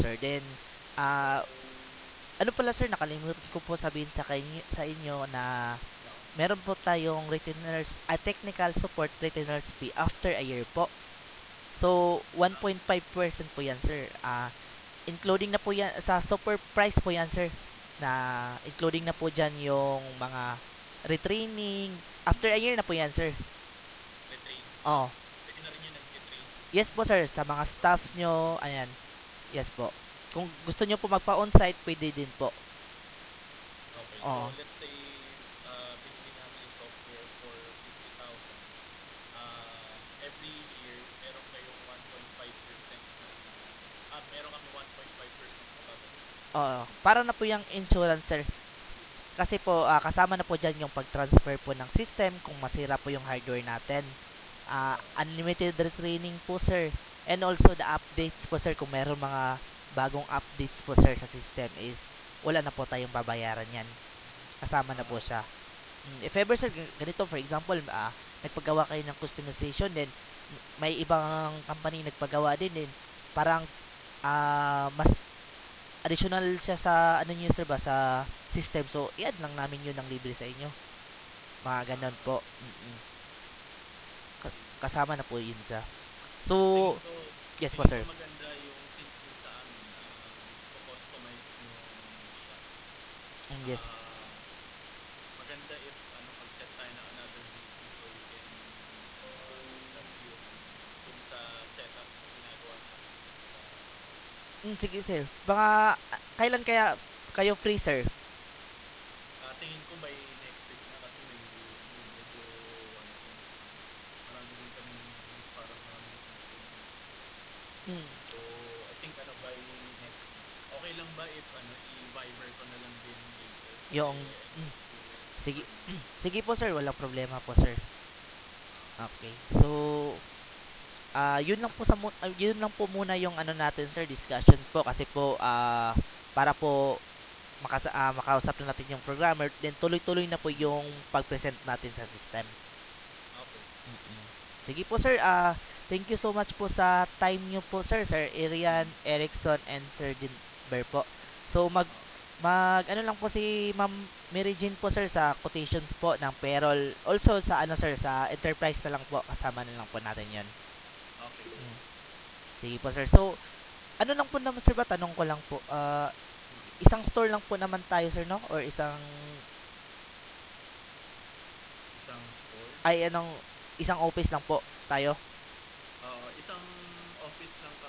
sir. Then, ah, ano pala sir, nakalimutan ko po sabihin sa inyo na meron po tayong technical support retainers fee after a year po. So, 1.5% po yan, sir. Including na po yan, sa super price po yan, sir. Na, including na po dyan yung mga retraining. After a year na po yan, sir. Retrain. Oh, Pwede na rin yun nag-retrain. yes po, sir. Sa mga staff nyo, ayan. Yes po. Kung gusto nyo po magpa-on-site, pwede din po. Okay, so Oh, let's say binili namin yung software for 50,000. Every year, meron kayong 1.5% na, meron kami 1.5% na babayaran. para na po yung insurance, sir. Kasi po, kasama na po dyan yung pag-transfer po ng system kung masira po yung hardware natin. Oo. Unlimited retraining po, sir. And also the updates po, sir. Kung meron mga bagong updates po, sir, sa system is wala na po tayong babayaran yan. Kasama na po Okay. siya. If ever, sir, ganito, for example, nagpagawa kayo ng customization, then may ibang company nagpagawa din, parang mas additional siya sa ano niyo, sir, ba, sa system. So, i-add lang namin yun ng libre sa inyo. Mga ganon Okay. po. Sige. Kasama na po yun siya. So, Tingin ko, yes po, tingin ko sir. maganda yung since yung sa amin, kustomize nyo siya. Yes. Ah, Maganda if mag-set tayo ng another meeting so we can discuss yung dun sa setup na ginagawa namin dito sa office. Sige, sir. Baka, kailan kaya kayo free, sir? Tingin ko by next week na kasi medyo ano din marami din kaming parang mga meeting this week. Mm, So, I think by next week. Okay lang ba if i-Viber ko na lang din later kasi yung, I need mm, to sige, prepare notes. sige po, sir. Walang problema po, sir. Okay. Okay. So, yun lang po muna yung ano natin, sir, discussion po kasi po para po makausap na natin yung programmer, then tuloy-tuloy na po yung pag-present natin sa system. Okay. Mm-mm. Sige po, sir. Thank you so much po sa time nyo po, sir. Sir Irian, Erickson, and Sir Dinber po. So, Okay. ano lang po si Ma'am Mary Jean po, sir, sa quotations po ng payroll. Also, sa ano, sir, sa enterprise na lang po. Kasama na lang po natin yon. Okay. Mm. Sige po, sir. So, ano lang po naman, sir, ba? Tanong ko lang po. Isang store lang po naman tayo, sir, no? Or Isang store. ay, isang office lang po tayo? Isang office lang